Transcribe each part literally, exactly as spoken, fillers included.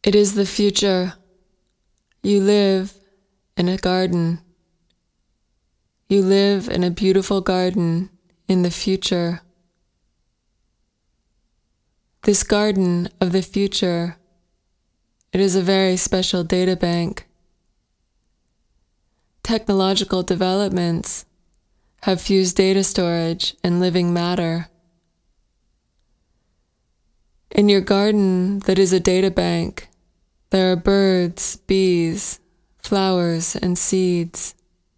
It is the future. You live in a garden. You live in a beautiful garden in the future. This garden of the future, it is a very special data bank. Technological developments have fused data storage and living matter. In your garden that is a data bank, there are birds, bees, flowers, and seeds.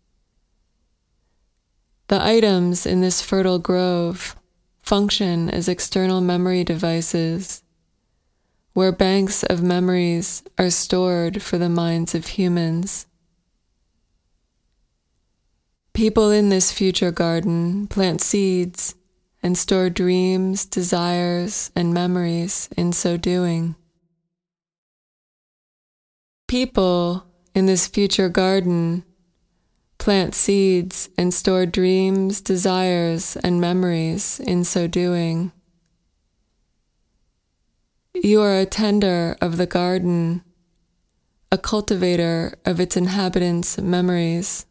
The items in this fertile grove function as external memory devices, where banks of memories are stored for the minds of humans. People in this future garden plant seeds and store dreams, desires, and memories in so doing. People in this future garden plant seeds and store dreams, desires, and memories in so doing. You are a tender of the garden, a cultivator of its inhabitants' memories.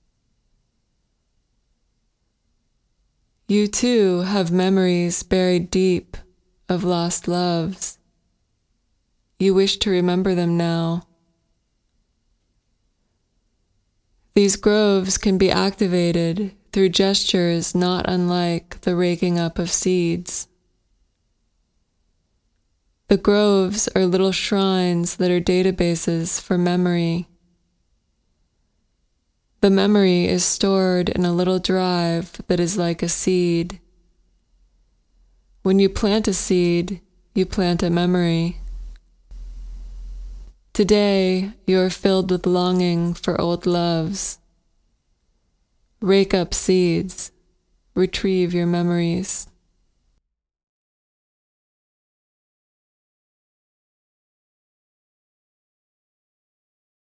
You too have memories buried deep of lost loves. You wish to remember them now. These groves can be activated through gestures not unlike the raking up of seeds. The groves are little shrines that are databases for memory. The memory is stored in a little drive that is like a seed. When you plant a seed, you plant a memory. Today, you are filled with longing for old loves. Rake up seeds, retrieve your memories.